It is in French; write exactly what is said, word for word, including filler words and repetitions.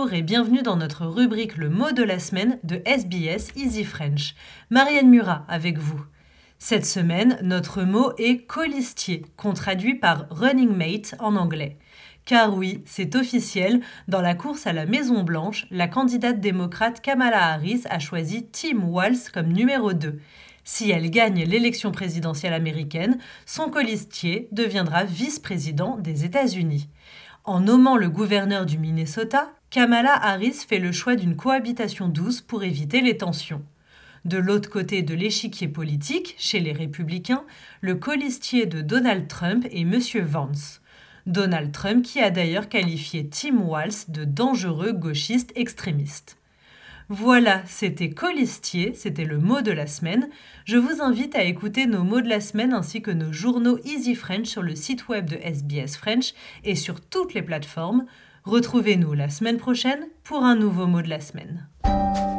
Bonjour et bienvenue dans notre rubrique Le mot de la semaine de S B S Easy French. Marianne Murat avec vous. Cette semaine, notre mot est colistier, qu'on traduit par running mate en anglais. Car oui, c'est officiel, dans la course à la Maison-Blanche, la candidate démocrate Kamala Harris a choisi Tim Walz comme numéro deux. Si elle gagne l'élection présidentielle américaine, son colistier deviendra vice-président des États-Unis. En nommant le gouverneur du Minnesota, Kamala Harris fait le choix d'une cohabitation douce pour éviter les tensions. De l'autre côté de l'échiquier politique, chez les républicains, le colistier de Donald Trump est M. Vance. Donald Trump qui a d'ailleurs qualifié Tim Walz de dangereux gauchiste extrémiste. Voilà, c'était colistier, c'était le mot de la semaine. Je vous invite à écouter nos mots de la semaine ainsi que nos journaux Easy French sur le site web de S B S French et sur toutes les plateformes. Retrouvez-nous la semaine prochaine pour un nouveau mot de la semaine.